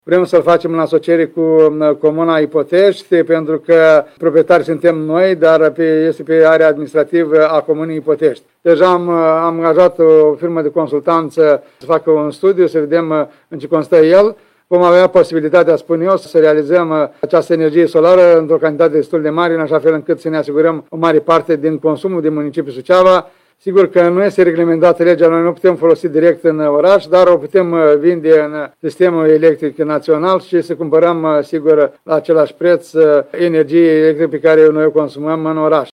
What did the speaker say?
Vrem să-l facem în asociere cu Comuna Ipotești, pentru că proprietari suntem noi, dar este pe area administrativă a Comunei Ipotești. Deja am angajat o firmă de consultanță să facă un studiu, să vedem în ce constă el. Vom avea posibilitatea, spun eu, să realizăm această energie solară într-o cantitate destul de mare, în așa fel încât să ne asigurăm o mare parte din consumul din municipiul Suceava. Sigur că nu este reglementată legea, noi nu putem folosi direct în oraș, dar o putem vinde în sistemul electric național și să cumpărăm, sigur, la același preț energie electrică pe care noi o consumăm în oraș.